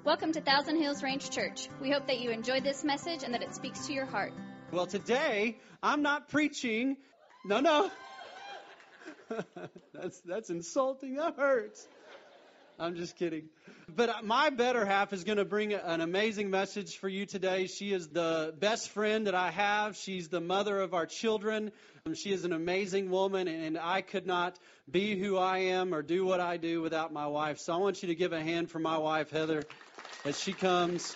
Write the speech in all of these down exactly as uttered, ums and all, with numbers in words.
Welcome to Thousand Hills Ranch Church. We hope that you enjoyed this message and that it speaks to your heart. Well, today, I'm not preaching. No, no. that's that's insulting. That hurts. I'm just kidding. But my better half is going to bring an amazing message for you today. She is the best friend that I have. She's the mother of our children. She is an amazing woman, and I could not be who I am or do what I do without my wife. So I want you to give a hand for my wife, Heather, as she comes.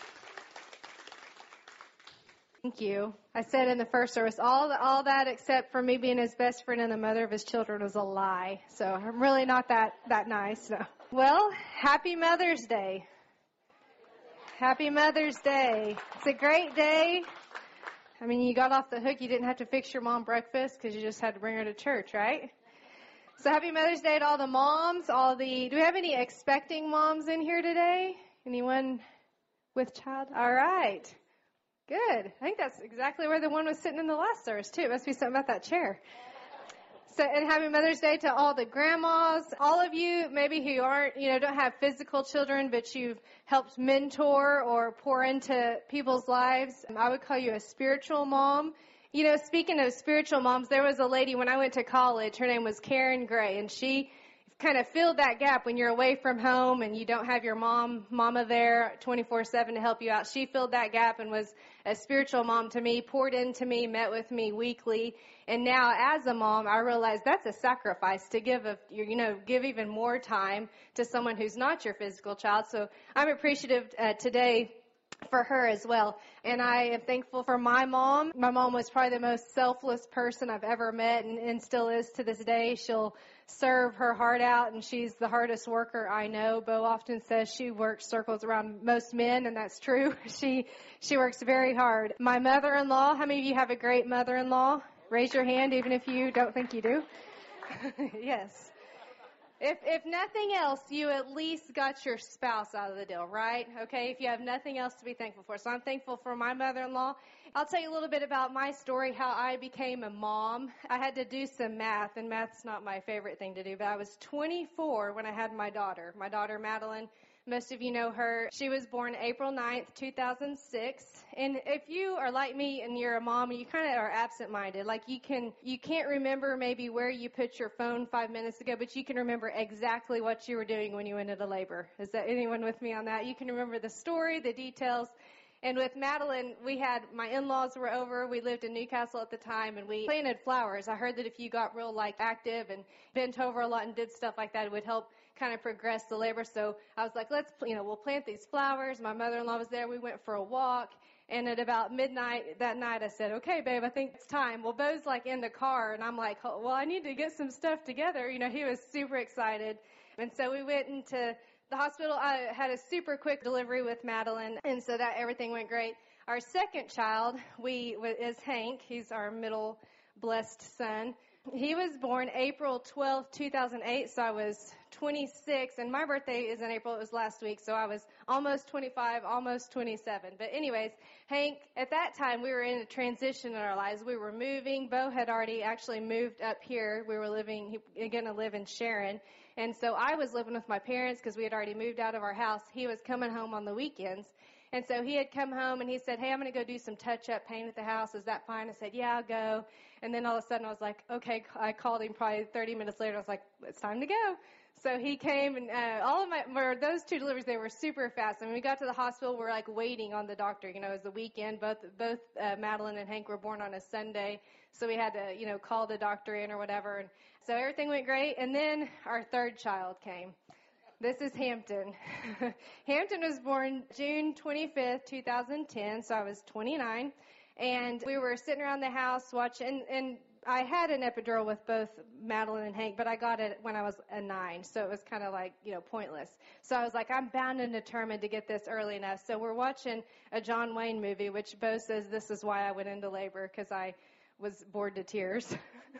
Thank you. I said in the first service, all all that except for me being his best friend and the mother of his children was a lie. So I'm really not that, that nice. No. Well, happy Mother's Day. Happy Mother's Day. It's a great day. I mean, you got off the hook. You didn't have to fix your mom breakfast because you just had to bring her to church, right? So happy Mother's Day to all the moms, all the, do we have any expecting moms in here today? Anyone with child? All right. Good. I think that's exactly where the one was sitting in the last service, too. It must be something about that chair. So, and happy Mother's Day to all the grandmas, all of you maybe who aren't, you know, don't have physical children, but you've helped mentor or pour into people's lives. I would call you a spiritual mom. You know, speaking of spiritual moms, there was a lady when I went to college, her name was Karen Gray, and she kind of filled that gap when you're away from home and you don't have your mom, mama there twenty-four seven to help you out. She filled that gap and was a spiritual mom to me, poured into me, met with me weekly. And now as a mom, I realize that's a sacrifice to give, a, you know, give even more time to someone who's not your physical child. So I'm appreciative uh, today for her as well. And I am thankful for my mom. My mom was probably the most selfless person I've ever met and, and still is to this day. She'll serve her heart out, and she's the hardest worker I know. Bo often says she works circles around most men, and that's true. She she works very hard. My mother-in-law, how many of you have a great mother-in-law? Raise your hand even if you don't think you do. Yes. If if nothing else, you at least got your spouse out of the deal, right? Okay, if you have nothing else to be thankful for. So I'm thankful for my mother-in-law. I'll tell you a little bit about my story, how I became a mom. I had to do some math, and math's not my favorite thing to do, but I was twenty-four when I had my daughter, my daughter Madeline. Most of you know her. She was born April ninth, two thousand six. And if you are like me and you're a mom, you kind of are absent-minded. Like you can, you can't remember maybe where you put your phone five minutes ago, but you can remember exactly what you were doing when you went into labor. Is that anyone with me on that? You can remember the story, the details. And with Madeline, we had, my in-laws were over. We lived in Newcastle at the time, and we planted flowers. I heard that if you got real, like, active and bent over a lot and did stuff like that, it would help kind of progress the labor. So I was like, let's, you know, we'll plant these flowers. My mother-in-law was there. We went for a walk. And at about midnight that night, I said, okay, babe, I think it's time. Well, Bo's, like, in the car, and I'm like, oh, well, I need to get some stuff together. You know, he was super excited. And so we went into the hospital. I had a super quick delivery with Madeline, and so that everything went great. Our second child, we is Hank. He's our middle blessed son. He was born April twelfth, two thousand eight, so I was twenty-six, and my birthday is in April. It was last week, so I was almost twenty-five, almost twenty-seven. But anyways, Hank, at that time, we were in a transition in our lives. We were moving. Bo had already actually moved up here. We were living, he going to live in Sharon. And so I was living with my parents because we had already moved out of our house. He was coming home on the weekends. And so he had come home and he said, hey, I'm going to go do some touch-up paint at the house. Is that fine? I said, yeah, I'll go. And then all of a sudden I was like, okay. I called him probably thirty minutes later. I was like, it's time to go. So he came, and uh, all of my, or those two deliveries, they were super fast. And when we got to the hospital, we were like waiting on the doctor. You know, it was the weekend. Both both uh, Madeline and Hank were born on a Sunday. So we had to, you know, call the doctor in or whatever. And so everything went great. And then our third child came. This is Hampton. Hampton was born June twenty-fifth, two thousand ten, so I was twenty-nine. And we were sitting around the house watching, and I had an epidural with both Madeline and Hank, but I got it when I was a nine, so it was kind of like, you know, pointless. So I was like, I'm bound and determined to get this early enough. So we're watching a John Wayne movie, which Bo says this is why I went into labor, because I was bored to tears.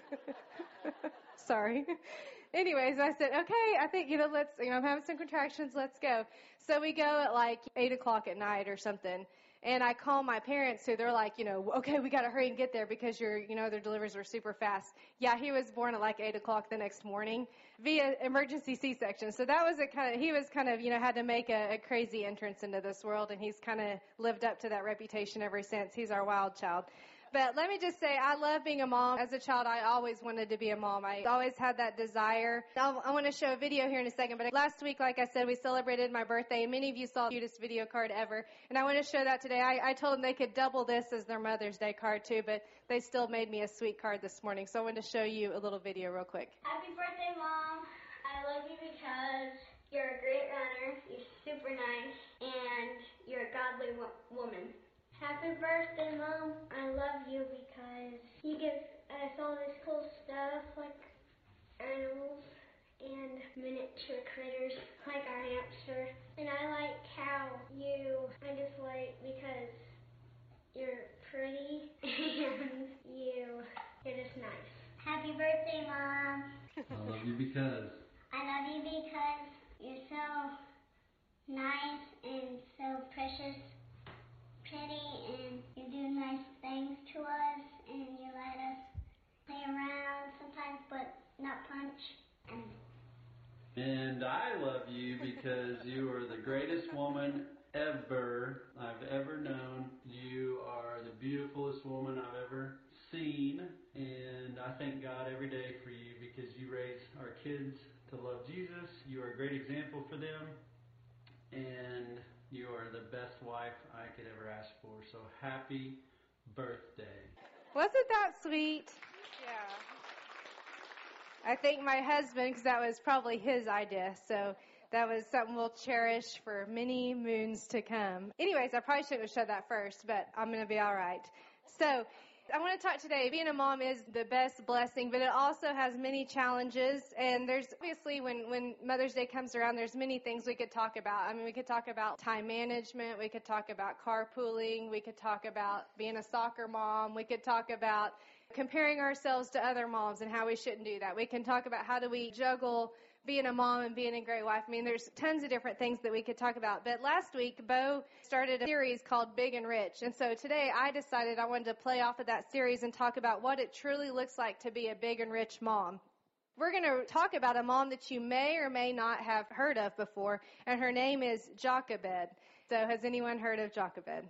Sorry. Anyways, I said, okay, I think, you know, let's, you know, I'm having some contractions, let's go. So we go at like eight o'clock at night or something. And I call my parents who they're like, you know, okay, we got to hurry and get there because your, you know, their deliveries were super fast. Yeah, he was born at like eight o'clock the next morning via emergency C-section. So that was a kind of, he was kind of, you know, had to make a, a crazy entrance into this world, and he's kind of lived up to that reputation ever since. He's our wild child. But let me just say, I love being a mom. As a child, I always wanted to be a mom. I always had that desire. I'll, I want to show a video here in a second. But last week, like I said, we celebrated my birthday, and many of you saw the cutest video card ever. And I want to show that today. I, I told them they could double this as their Mother's Day card, too. But they still made me a sweet card this morning. So I wanted to show you a little video real quick. Happy birthday, Mom. I love you because you're a great runner. You're super nice. And you're a godly wo- woman. Happy birthday, Mom. I love you because you give us all this cool stuff like animals and miniature critters like our hamster. And I like how you, I just like because you're pretty and you, you're just nice. Happy birthday, Mom. I love you because. I love you because you're so nice and so precious. Pretty, and you do nice things to us, and you let us play around sometimes, but not punch. And, And I love you because you are the greatest woman ever I've ever known. You are the beautifulest woman I've ever seen, and I thank God every day for you because you raise our kids to love Jesus. You are a great example for them, and you are the best wife I could ever ask for. So happy birthday. Wasn't that sweet? Yeah. I thank my husband because that was probably his idea. So that was something we'll cherish for many moons to come. Anyways, I probably shouldn't have said that first, but I'm going to be all right. So I want to talk today. Being a mom is the best blessing, but it also has many challenges. And there's obviously when, when Mother's Day comes around, there's many things we could talk about. I mean, we could talk about time management. We could talk about carpooling. We could talk about being a soccer mom. We could talk about comparing ourselves to other moms and how we shouldn't do that. We can talk about how do we juggle being a mom and being a great wife. I mean, there's tons of different things that we could talk about. But last week, Bo started a series called Big and Rich. And so today I decided I wanted to play off of that series and talk about what it truly looks like to be a big and rich mom. We're going to talk about a mom that you may or may not have heard of before, and her name is Jochebed. So has anyone heard of Jochebed?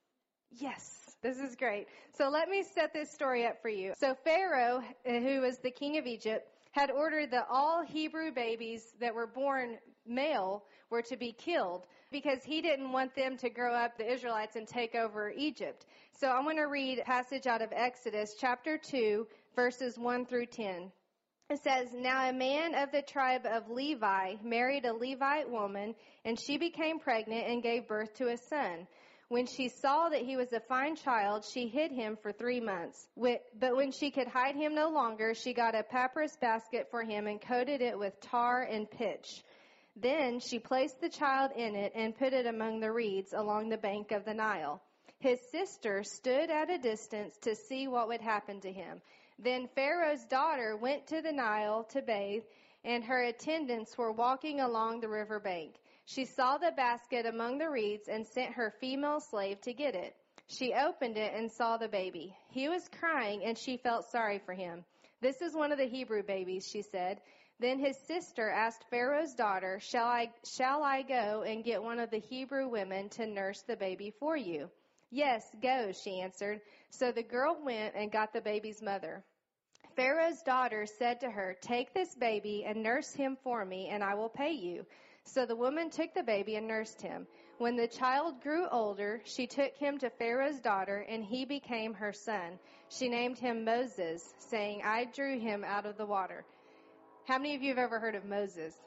Yes, this is great. So let me set this story up for you. So Pharaoh, who was the king of Egypt, had ordered that all Hebrew babies that were born male were to be killed because he didn't want them to grow up, the Israelites, and take over Egypt. So I want to read a passage out of Exodus chapter two, verses one through ten. It says, "Now a man of the tribe of Levi married a Levite woman, and she became pregnant and gave birth to a son. When she saw that he was a fine child, she hid him for three months. But when she could hide him no longer, she got a papyrus basket for him and coated it with tar and pitch. Then she placed the child in it and put it among the reeds along the bank of the Nile. His sister stood at a distance to see what would happen to him. Then Pharaoh's daughter went to the Nile to bathe, and her attendants were walking along the river bank. She saw the basket among the reeds and sent her female slave to get it. She opened it and saw the baby. He was crying, and she felt sorry for him. 'This is one of the Hebrew babies,' she said. Then his sister asked Pharaoh's daughter, shall I, shall I go and get one of the Hebrew women to nurse the baby for you?" "Yes, go," she answered. So the girl went and got the baby's mother. Pharaoh's daughter said to her, "Take this baby and nurse him for me, and I will pay you." So the woman took the baby and nursed him. When the child grew older, she took him to Pharaoh's daughter, and he became her son. She named him Moses, saying, "I drew him out of the water." How many of you have ever heard of Moses?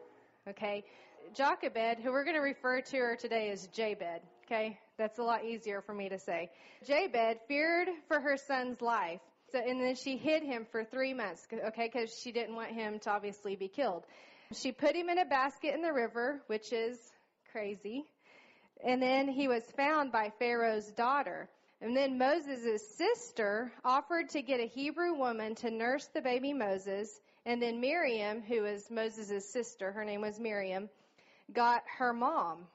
Okay. Jochebed, who we're going to refer to her today as Jabed. Okay. That's a lot easier for me to say. Jabed feared for her son's life. So, and then she hid him for three months, okay, because she didn't want him to obviously be killed. She put him in a basket in the river, which is crazy. And then he was found by Pharaoh's daughter. And then Moses' sister offered to get a Hebrew woman to nurse the baby Moses. And then Miriam, who was Moses' sister, her name was Miriam, got her mom,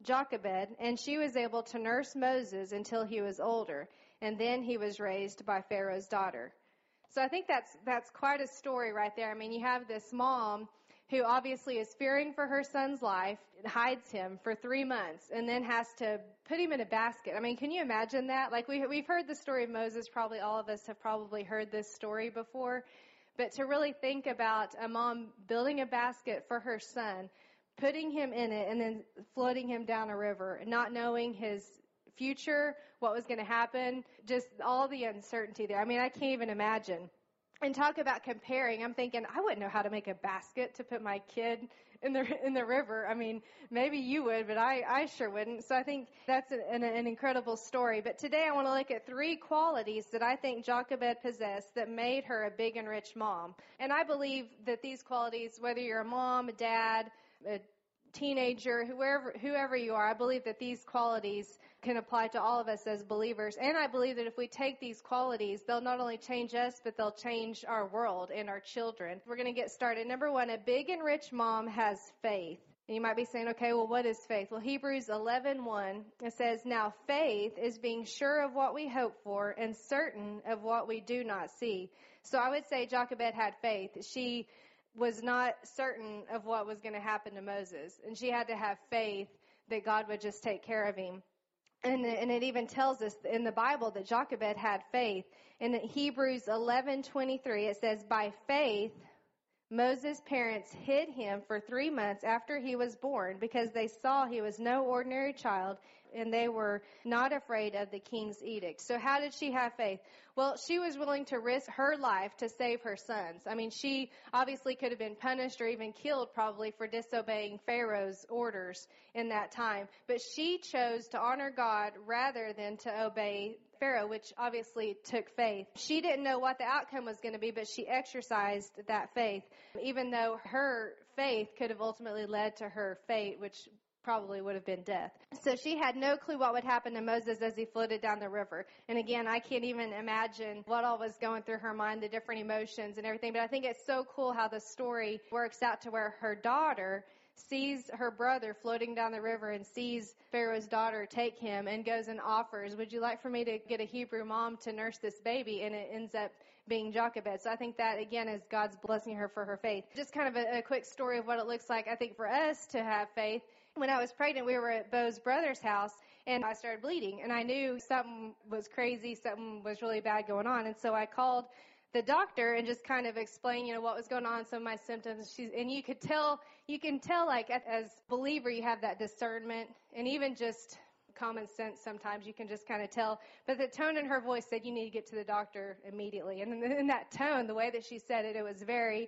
Jochebed, and she was able to nurse Moses until he was older, and then he was raised by Pharaoh's daughter. So I think that's that's quite a story right there. I mean, you have this mom who obviously is fearing for her son's life, hides him for three months, and then has to put him in a basket. I mean, can you imagine that? Like, we, we've heard the story of Moses. Probably all of us have probably heard this story before. But to really think about a mom building a basket for her son, putting him in it, and then floating him down a river, not knowing his future, what was going to happen, just all the uncertainty there. I mean, I can't even imagine. And talk about comparing. I'm thinking, I wouldn't know how to make a basket to put my kid in the in the river. I mean, maybe you would, but I, I sure wouldn't. So I think that's an, an incredible story. But today I want to look at three qualities that I think Jochebed possessed that made her a big and rich mom. And I believe that these qualities, whether you're a mom, a dad, a teenager, whoever, whoever you are, I believe that these qualities can apply to all of us as believers. And I believe that if we take these qualities, they'll not only change us, but they'll change our world and our children. We're going to get started. Number one, a big and rich mom has faith. And you might be saying, okay, well, what is faith? Well, Hebrews eleven one, it says, now faith is being sure of what we hope for and certain of what we do not see. So I would say Jochebed had faith. She was not certain of what was going to happen to Moses. And she had to have faith that God would just take care of him. And, and it even tells us in the Bible that Jochebed had faith. In Hebrews eleven twenty-three, it says, by faith, Moses' parents hid him for three months after he was born because they saw he was no ordinary child and they were not afraid of the king's edict. So how did she have faith? Well, she was willing to risk her life to save her sons. I mean, she obviously could have been punished or even killed probably for disobeying Pharaoh's orders in that time. But she chose to honor God rather than to obey Pharaoh, which obviously took faith. She didn't know what the outcome was going to be, but she exercised that faith, even though her faith could have ultimately led to her fate, which probably would have been death. So she had no clue what would happen to Moses as he floated down the river. And again, I can't even imagine what all was going through her mind, the different emotions and everything. But I think it's so cool how the story works out to where her daughter sees her brother floating down the river and sees Pharaoh's daughter take him and goes and offers, would you like for me to get a Hebrew mom to nurse this baby? And it ends up being Jochebed. So I think that, again, is God's blessing her for her faith. Just kind of a, a quick story of what it looks like, I think, for us to have faith. When I was pregnant, we were at Bo's brother's house, and I started bleeding. And I knew something was crazy, something was really bad going on. And so I called the doctor and just kind of explained, you know, what was going on, some of my symptoms. She's, and you could tell, you can tell, like, as a believer, you have that discernment, and even just common sense sometimes you can just kind of tell. But the tone in her voice said, you need to get to the doctor immediately. And in that tone, the way that she said it, it was very,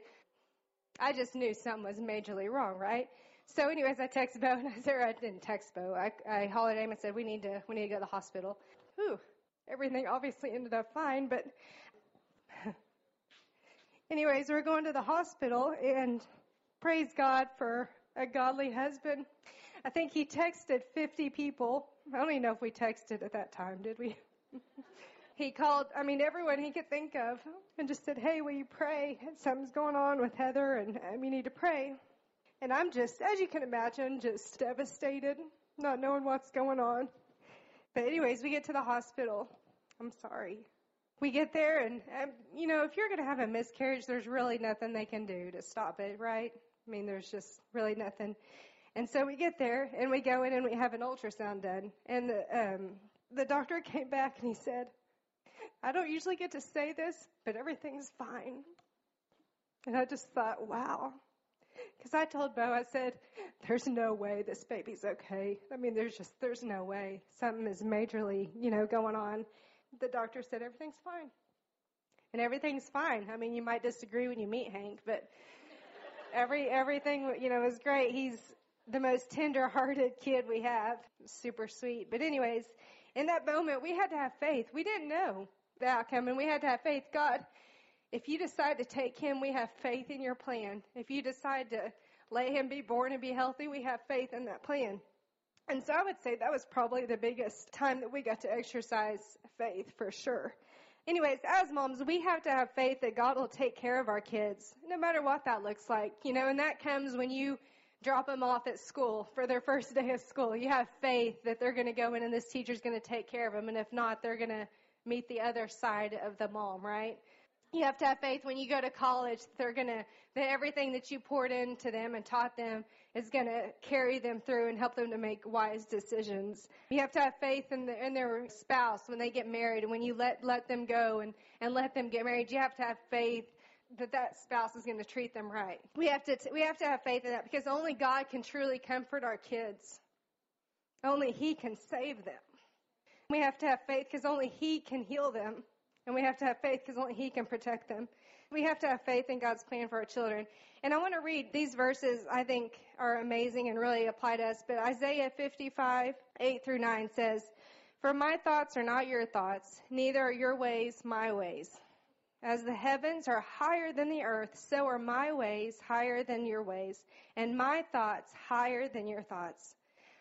I just knew something was majorly wrong, right? So anyways, I texted Bo, and I said, I didn't text Bo. I, I hollered at him and said, we need to, we need to go to the hospital. Whew, everything obviously ended up fine, but anyways, we're going to the hospital, and praise God for a godly husband. I think he texted fifty people. I don't even know if we texted at that time, did we? He called, I mean, everyone he could think of, and just said, hey, will you pray? Something's going on with Heather, and um, you need to pray. And I'm just, as you can imagine, just devastated, not knowing what's going on. But anyways, we get to the hospital. I'm sorry. We get there, and, um, you know, if you're going to have a miscarriage, there's really nothing they can do to stop it, right? I mean, there's just really nothing. And so we get there, and we go in, and we have an ultrasound done. And the, um, the doctor came back, and he said, I don't usually get to say this, but everything's fine. And I just thought, wow. Because I told Bo, I said, there's no way this baby's okay. I mean, there's just, there's no way. Something is majorly, you know, going on. The doctor said, everything's fine. And everything's fine. I mean, you might disagree when you meet Hank, but every everything, you know, is great. He's the most tender-hearted kid we have. Super sweet. But anyways, in that moment, we had to have faith. We didn't know the outcome, and we had to have faith. God, if you decide to take him, we have faith in your plan. If you decide to let him be born and be healthy, we have faith in that plan. And so I would say that was probably the biggest time that we got to exercise faith for sure. Anyways, as moms, we have to have faith that God will take care of our kids, no matter what that looks like. You know, and that comes when you drop them off at school for their first day of school. You have faith that they're going to go in and this teacher's going to take care of them. And if not, they're going to meet the other side of the mom, right? You have to have faith when you go to college that they're going to, that everything that you poured into them and taught them is going to carry them through and help them to make wise decisions. You have to have faith in, the, in their spouse when they get married, and when you let, let them go and, and let them get married, you have to have faith that that spouse is going to treat them right. We have to, we have to have faith in that, because only God can truly comfort our kids. Only He can save them. We have to have faith because only He can heal them. And we have to have faith because only He can protect them. We have to have faith in God's plan for our children. And I want to read these verses I think are amazing and really apply to us. But Isaiah fifty-five, eight through nine says, "For my thoughts are not your thoughts, neither are your ways my ways. As the heavens are higher than the earth, so are my ways higher than your ways, and my thoughts higher than your thoughts."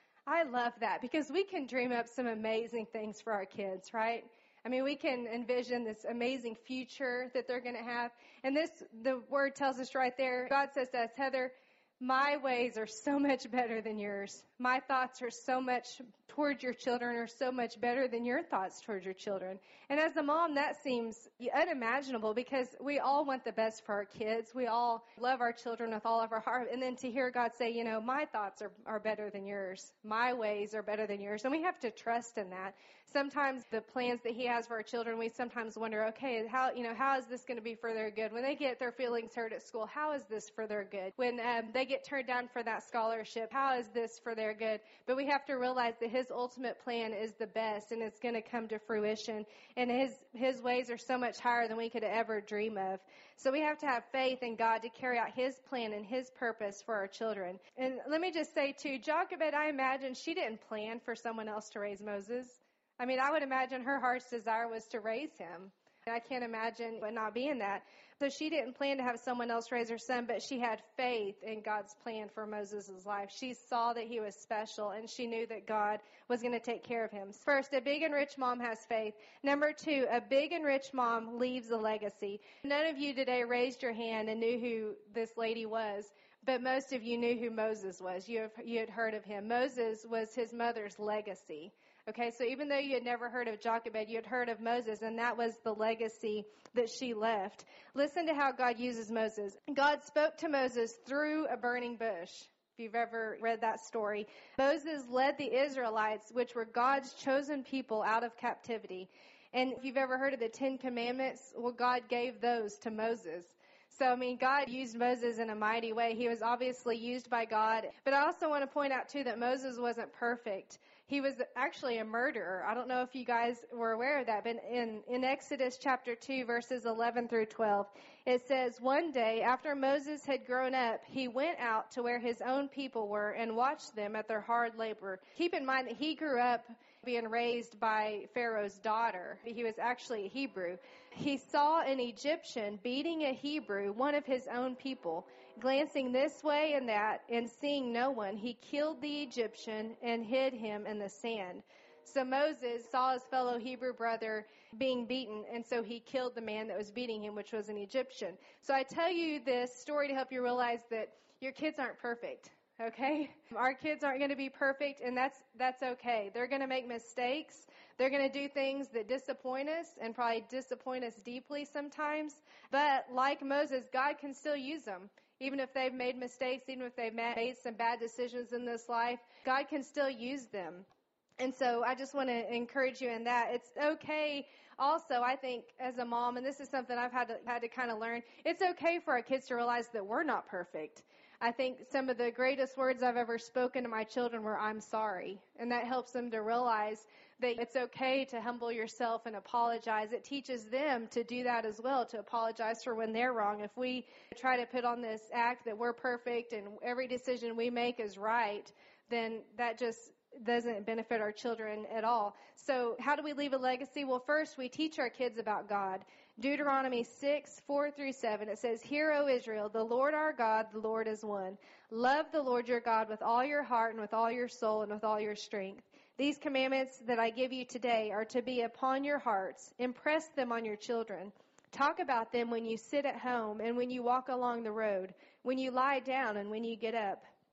I love that, because we can dream up some amazing things for our kids, right? I mean, we can envision this amazing future that they're going to have. And this, the word tells us right there, God says to us, "Heather, my ways are so much better than yours. My thoughts are so much towards your children are so much better than your thoughts towards your children." And as a mom, that seems unimaginable, because we all want the best for our kids. We all love our children with all of our heart. And then to hear God say, you know, my thoughts are, are better than yours. My ways are better than yours. And we have to trust in that. Sometimes the plans that He has for our children, we sometimes wonder, okay, how, you know, how is this going to be for their good? When they get their feelings hurt at school, how is this for their good? When um, they get turned down for that scholarship, how is this for their good? But we have to realize that His ultimate plan is the best, and it's going to come to fruition. And His, His ways are so much higher than we could ever dream of. So we have to have faith in God to carry out His plan and His purpose for our children. And let me just say too, Jochebed, I imagine she didn't plan for someone else to raise Moses. I mean, I would imagine her heart's desire was to raise him. And I can't imagine it not being that. So she didn't plan to have someone else raise her son, but she had faith in God's plan for Moses' life. She saw that he was special, and she knew that God was going to take care of him. First, a big and rich mom has faith. Number two, a big and rich mom leaves a legacy. None of you today raised your hand and knew who this lady was, but most of you knew who Moses was. You have, you had heard of him. Moses was his mother's legacy. Okay, so even though you had never heard of Jochebed, you had heard of Moses, and that was the legacy that she left. Listen to how God uses Moses. God spoke to Moses through a burning bush. If you've ever read that story, Moses led the Israelites, which were God's chosen people, out of captivity. And if you've ever heard of the Ten Commandments, well, God gave those to Moses. So, I mean, God used Moses in a mighty way. He was obviously used by God. But I also want to point out, too, that Moses wasn't perfect. He was actually a murderer. I don't know if you guys were aware of that, but in, in Exodus chapter two, verses eleven through twelve, it says, "One day, after Moses had grown up, he went out to where his own people were and watched them at their hard labor." Keep in mind that he grew up being raised by Pharaoh's daughter. He was actually a Hebrew. He saw an Egyptian beating a Hebrew, one of his own people. Glancing this way and that and seeing no one, he killed the Egyptian and hid him in the sand. So Moses saw his fellow Hebrew brother being beaten, and so he killed the man that was beating him, which was an Egyptian. So I tell you this story to help you realize that your kids aren't perfect. Okay? Our kids aren't going to be perfect, and that's that's okay. They're going to make mistakes. They're going to do things that disappoint us and probably disappoint us deeply sometimes. But like Moses, God can still use them. Even if they've made mistakes, even if they've made some bad decisions in this life, God can still use them. And so I just want to encourage you in that. It's okay also, I think, as a mom, and this is something I've had to, had to kind of learn, it's okay for our kids to realize that we're not perfect. I think some of the greatest words I've ever spoken to my children were, "I'm sorry." And that helps them to realize that it's okay to humble yourself and apologize. It teaches them to do that as well, to apologize for when they're wrong. If we try to put on this act that we're perfect and every decision we make is right, then that just doesn't benefit our children at all. So how do we leave a legacy? Well, first, we teach our kids about God. Deuteronomy six, four through seven, it says, "Hear, O Israel, the Lord our God, the Lord is one. Love the Lord your God with all your heart and with all your soul and with all your strength. These commandments that I give you today are to be upon your hearts. Impress them on your children. Talk about them when you sit at home and when you walk along the road, when you lie down and when you get up.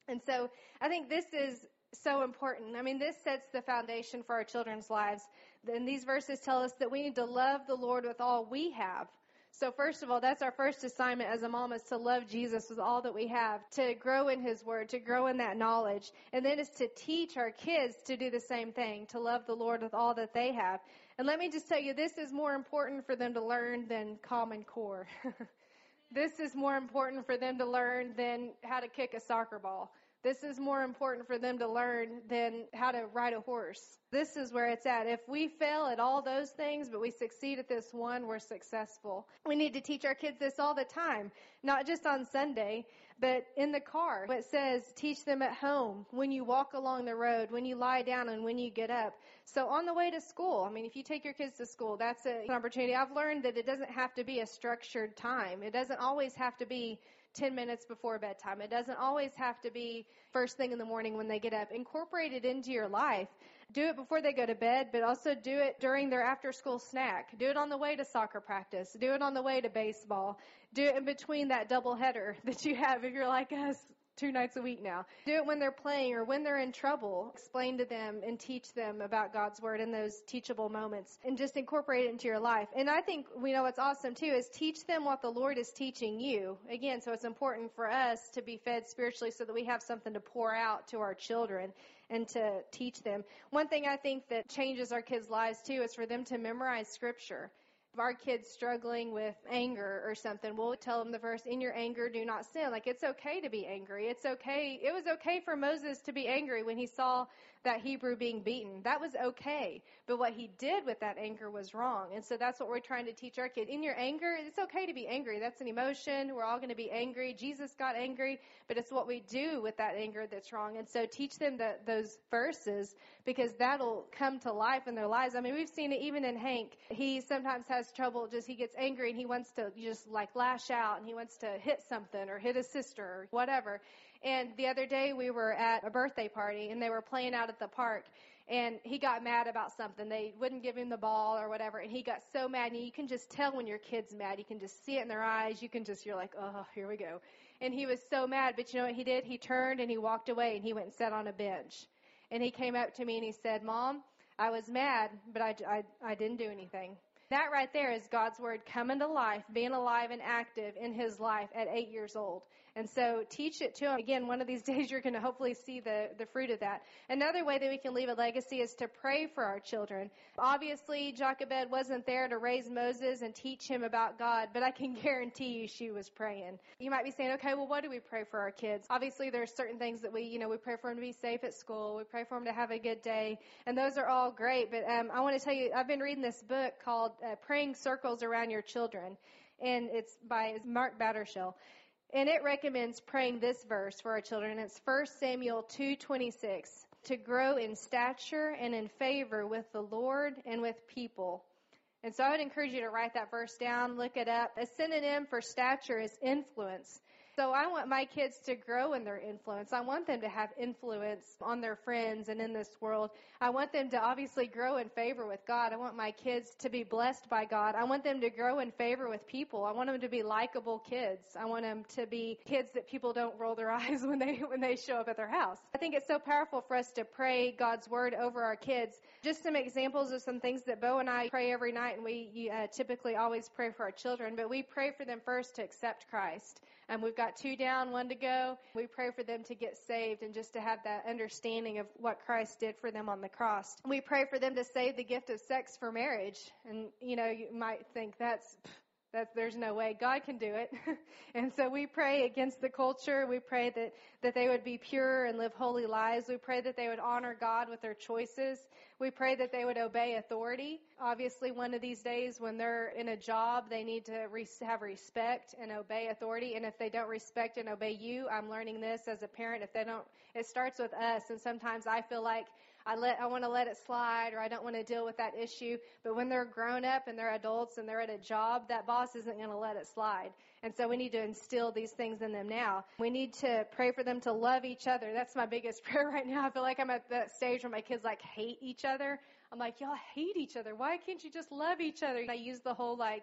And so I think this is so important. I mean, this sets the foundation for our children's lives. And these verses tell us that we need to love the Lord with all we have. So first of all, that's our first assignment as a mom, is to love Jesus with all that we have, to grow in his word, to grow in that knowledge. And then is to teach our kids to do the same thing, to love the Lord with all that they have. And let me just tell you, this is more important for them to learn than Common Core. This is more important for them to learn than how to kick a soccer ball. This is more important for them to learn than how to ride a horse. This is where it's at. If we fail at all those things, but we succeed at this one, we're successful. We need to teach our kids this all the time, not just on Sunday, but in the car. It says, teach them at home, when you walk along the road, when you lie down, and when you get up. So on the way to school, I mean, if you take your kids to school, that's a, an opportunity. I've learned that it doesn't have to be a structured time. It doesn't always have to be ten minutes before bedtime. It doesn't always have to be first thing in the morning when they get up. Incorporate it into your life. Do it before they go to bed, but also do it during their after-school snack. Do it on the way to soccer practice. Do it on the way to baseball. Do it in between that double header that you have if you're like us, two nights a week now. Do it when they're playing or when they're in trouble. Explain to them and teach them about God's word in those teachable moments, and just incorporate it into your life. And I think we know what's awesome too is teach them what the Lord is teaching you. Again, so it's important for us to be fed spiritually so that we have something to pour out to our children and to teach them. One thing I think that changes our kids' lives too is for them to memorize scripture. If our kid's struggling with anger or something, we'll tell them the verse, in your anger, do not sin. Like, it's okay to be angry. It's okay. It was okay for Moses to be angry when he saw that Hebrew being beaten. That was okay. But what he did with that anger was wrong. And so that's what we're trying to teach our kids. In your anger, it's okay to be angry. That's an emotion. We're all going to be angry. Jesus got angry, but it's what we do with that anger that's wrong. And so teach them the, those verses, because that'll come to life in their lives. I mean, we've seen it even in Hank. He sometimes has has trouble, just he gets angry and he wants to just like lash out and he wants to hit something or hit his sister or whatever. And the other day we were at a birthday party and they were playing out at the park, and he got mad about something. They wouldn't give him the ball or whatever, and he got so mad. And you can just tell when your kid's mad. You can just see it in their eyes. You can just, you're like, oh, here we go. And he was so mad, but you know what he did? He turned and he walked away and he went and sat on a bench. And he came up to me and he said, Mom, I was mad, but I, I, I didn't do anything. That right there is God's word coming to life, being alive and active in his life at eight years old. And so teach it to him. Again, one of these days you're going to hopefully see the, the fruit of that. Another way that we can leave a legacy is to pray for our children. Obviously, Jochebed wasn't there to raise Moses and teach him about God, but I can guarantee you she was praying. You might be saying, okay, well, what do we pray for our kids? Obviously, there's certain things that we, you know, we pray for them to be safe at school. We pray for them to have a good day. And those are all great. But um, I want to tell you, I've been reading this book called Uh, Praying Circles Around Your Children, and it's by Mark Battershell, and it recommends praying this verse for our children. It's First Samuel two twenty-six, to grow in stature and in favor with the Lord and with people. And so I would encourage you to write that verse down, look it up. A synonym for stature is influence. So I want my kids to grow in their influence. I want them to have influence on their friends and in this world. I want them to obviously grow in favor with God. I want my kids to be blessed by God. I want them to grow in favor with people. I want them to be likable kids. I want them to be kids that people don't roll their eyes when they when they show up at their house. I think it's so powerful for us to pray God's word over our kids. Just some examples of some things that Bo and I pray every night, and we uh, typically always pray for our children, but we pray for them first to accept Christ. And we've got two down, one to go. We pray for them to get saved and just to have that understanding of what Christ did for them on the cross. We pray for them to save the gift of sex for marriage. And, you know, you might think that's... That there's no way. God can do it. And so we pray against the culture. We pray that, that they would be pure and live holy lives. We pray that they would honor God with their choices. We pray that they would obey authority. Obviously, one of these days when they're in a job, they need to re- have respect and obey authority. And if they don't respect and obey you, I'm learning this as a parent. If they don't, it starts with us. And sometimes I feel like I let, I want to let it slide, or I don't want to deal with that issue. But when they're grown up and they're adults and they're at a job, that boss isn't going to let it slide. And so we need to instill these things in them now. We need to pray for them to love each other. That's my biggest prayer right now. I feel like I'm at that stage where my kids like hate each other. I'm like, y'all hate each other. Why can't you just love each other? And I use the whole like,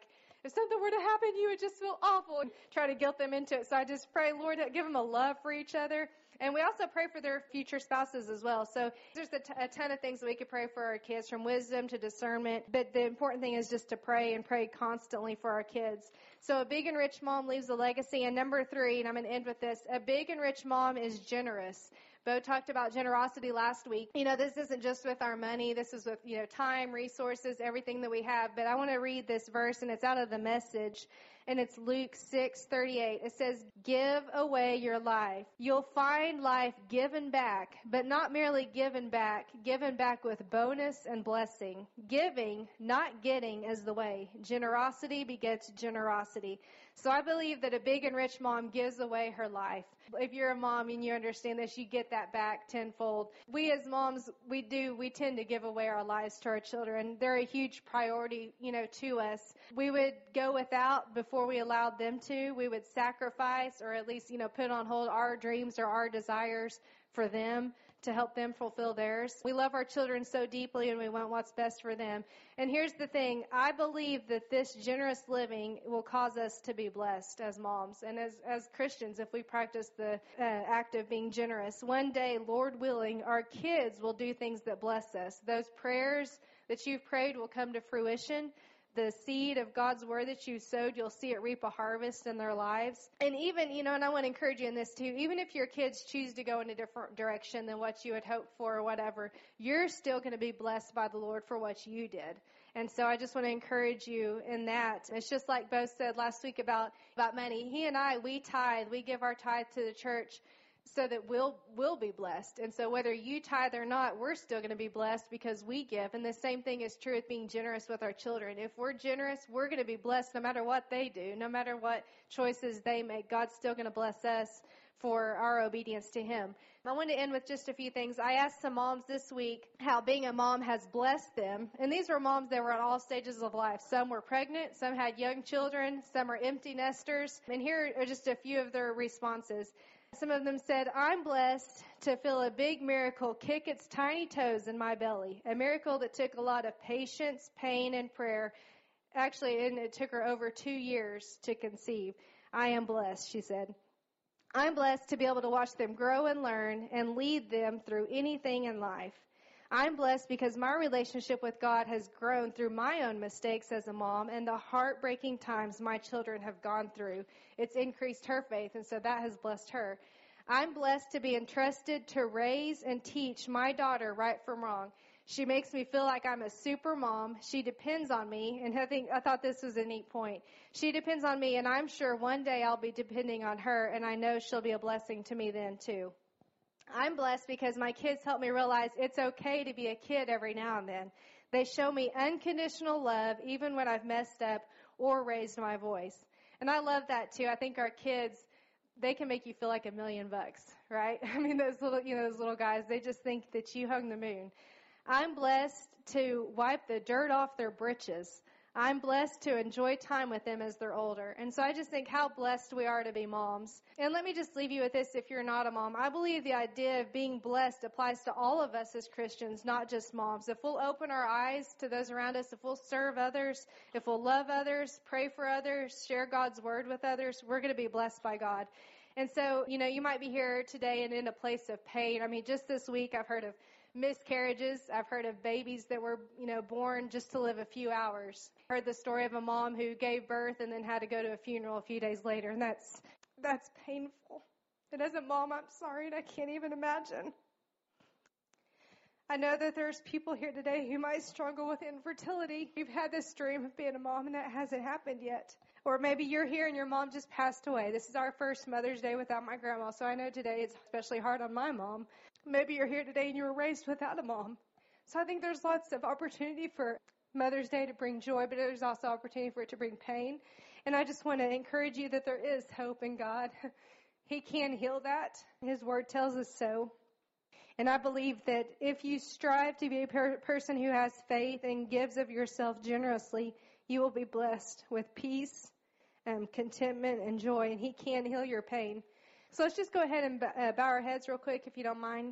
if something were to happen, you would just feel awful and try to guilt them into it. So I just pray, Lord, give them a love for each other. And we also pray for their future spouses as well. So there's a, t- a ton of things that we could pray for our kids, from wisdom to discernment. But the important thing is just to pray and pray constantly for our kids. So a big and rich mom leaves a legacy. And number three, and I'm going to end with this, a big and rich mom is generous. Bo talked about generosity last week. You know, this isn't just with our money. This is with, you know, time, resources, everything that we have. But I want to read this verse, and it's out of the Message, and it's Luke six thirty-eight. It says, give away your life. You'll find life given back, but not merely given back, given back with bonus and blessing. Giving, not getting, is the way. Generosity begets generosity. So I believe that a big and rich mom gives away her life. If you're a mom and you understand this, you get that back tenfold. We as moms, we do, we tend to give away our lives to our children. They're a huge priority, you know, to us. We would go without before we allowed them to. We would sacrifice, or at least, you know, put on hold our dreams or our desires for them to help them fulfill theirs. We love our children so deeply, and we want what's best for them. And here's the thing. I believe that this generous living will cause us to be blessed as moms and as, as Christians if we practice the uh, act of being generous. One day, Lord willing, our kids will do things that bless us. Those prayers that you've prayed will come to fruition. The seed of God's word that you sowed, you'll see it reap a harvest in their lives. And even, you know, and I want to encourage you in this too, even if your kids choose to go in a different direction than what you had hoped for or whatever, you're still going to be blessed by the Lord for what you did. And so I just want to encourage you in that. It's just like Bo said last week about, about money. He and I, we tithe, we give our tithe to the church so that we'll, we'll be blessed. And so whether you tithe or not, we're still going to be blessed because we give. And the same thing is true with being generous with our children. If we're generous, we're going to be blessed no matter what they do, no matter what choices they make. God's still going to bless us for our obedience to Him. I want to end with just a few things. I asked some moms this week how being a mom has blessed them. And these were moms that were at all stages of life. Some were pregnant, some had young children, some are empty nesters. And here are just a few of their responses. Some of them said, I'm blessed to feel a big miracle kick its tiny toes in my belly. A miracle that took a lot of patience, pain, and prayer. Actually, and it took her over two years to conceive. I am blessed, she said. I'm blessed to be able to watch them grow and learn and lead them through anything in life. I'm blessed because my relationship with God has grown through my own mistakes as a mom and the heartbreaking times my children have gone through. It's increased her faith, and so that has blessed her. I'm blessed to be entrusted to raise and teach my daughter right from wrong. She makes me feel like I'm a super mom. She depends on me, and I think I thought this was a neat point. She depends on me, and I'm sure one day I'll be depending on her, and I know she'll be a blessing to me then too. I'm blessed because my kids help me realize it's okay to be a kid every now and then. They show me unconditional love even when I've messed up or raised my voice. And I love that too. I think our kids, they can make you feel like a million bucks, right? I mean, those little, you know, those little guys, they just think that you hung the moon. I'm blessed to wipe the dirt off their britches. I'm blessed to enjoy time with them as they're older. And so I just think how blessed we are to be moms. And let me just leave you with this if you're not a mom. I believe the idea of being blessed applies to all of us as Christians, not just moms. If we'll open our eyes to those around us, if we'll serve others, if we'll love others, pray for others, share God's word with others, we're going to be blessed by God. And so, you know, you might be here today and in a place of pain. I mean, just this week I've heard of miscarriages. I've heard of babies that were, you know, born just to live a few hours. I heard the story of a mom who gave birth and then had to go to a funeral a few days later, and that's that's painful. And as a mom, I'm sorry, and I can't even imagine. I know that there's people here today who might struggle with infertility. You've had this dream of being a mom, and that hasn't happened yet. Or maybe you're here and your mom just passed away. This is our first Mother's Day without my grandma, so I know today it's especially hard on my mom. Maybe you're here today and you were raised without a mom. So I think there's lots of opportunity for Mother's Day to bring joy, but there's also opportunity for it to bring pain. And I just want to encourage you that there is hope in God. He can heal that. His word tells us so. And I believe that if you strive to be a per- person who has faith and gives of yourself generously, you will be blessed with peace and contentment and joy, and He can heal your pain. So let's just go ahead and bow our heads real quick, if you don't mind.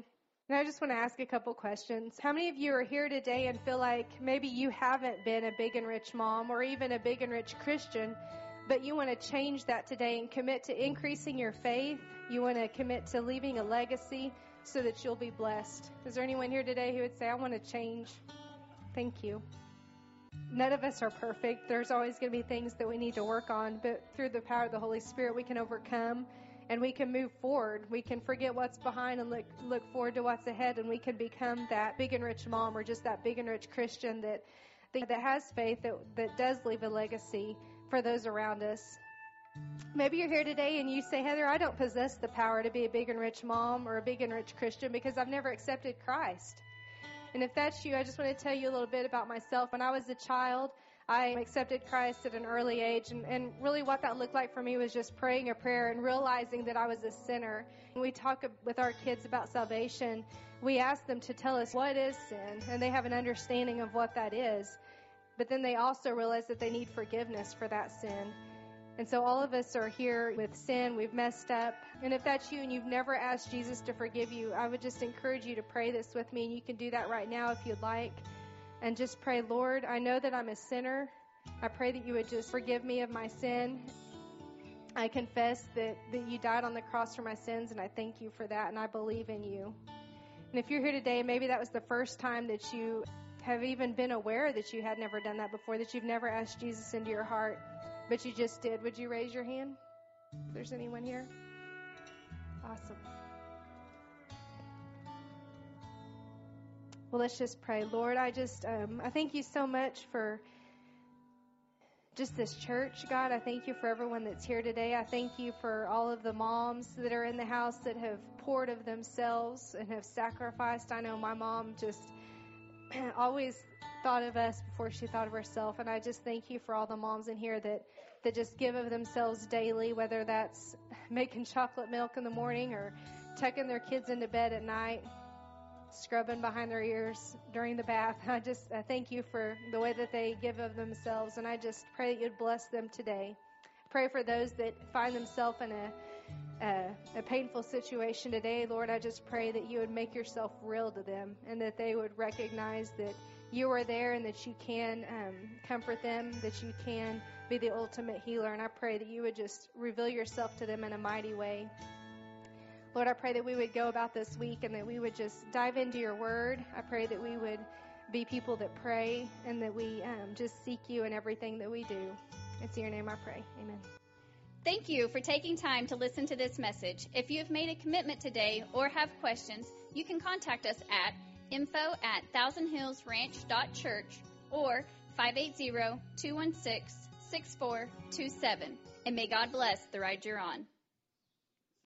And I just want to ask a couple questions. How many of you are here today and feel like maybe you haven't been a big and rich mom or even a big and rich Christian, but you want to change that today and commit to increasing your faith? You want to commit to leaving a legacy so that you'll be blessed? Is there anyone here today who would say, I want to change? Thank you. None of us are perfect. There's always going to be things that we need to work on, but through the power of the Holy Spirit, we can overcome and we can move forward. We can forget what's behind and look look forward to what's ahead, and we can become that big and rich mom or just that big and rich Christian that that has faith, that, that does leave a legacy for those around us. Maybe you're here today and you say, Heather, I don't possess the power to be a big and rich mom or a big and rich Christian because I've never accepted Christ. And if that's you, I just want to tell you a little bit about myself. When I was a child, I accepted Christ at an early age, and, and really what that looked like for me was just praying a prayer and realizing that I was a sinner. When we talk with our kids about salvation, we ask them to tell us what is sin, and they have an understanding of what that is. But then they also realize that they need forgiveness for that sin. And so all of us are here with sin. We've messed up. And if that's you and you've never asked Jesus to forgive you, I would just encourage you to pray this with me, and you can do that right now if you'd like. And just pray, Lord, I know that I'm a sinner. I pray that you would just forgive me of my sin. I confess that, that you died on the cross for my sins, and I thank you for that, and I believe in you. And if you're here today, maybe that was the first time that you have even been aware that you had never done that before, that you've never asked Jesus into your heart, but you just did. Would you raise your hand? If there's anyone here? Awesome. Well, let's just pray. Lord, I just, um, I thank you so much for just this church, God. I thank you for everyone that's here today. I thank you for all of the moms that are in the house that have poured of themselves and have sacrificed. I know my mom just always thought of us before she thought of herself. And I just thank you for all the moms in here that, that just give of themselves daily, whether that's making chocolate milk in the morning or tucking their kids into bed at night, scrubbing behind their ears during the bath. I just I thank you for the way that they give of themselves, and I just pray that you'd bless them today. Pray for those that find themselves in a, a a painful situation today. Lord, I just pray that you would make yourself real to them, and that they would recognize that you are there and that you can um, comfort them, that you can be the ultimate healer. And I pray that you would just reveal yourself to them in a mighty way. Lord, I pray that we would go about this week and that we would just dive into your word. I pray that we would be people that pray and that we um, just seek you in everything that we do. It's in your name I pray. Amen. Thank you for taking time to listen to this message. If you have made a commitment today or have questions, you can contact us at info at thousand hills ranch dot church or five eight zero, two one six, six four two seven. And may God bless the ride you're on.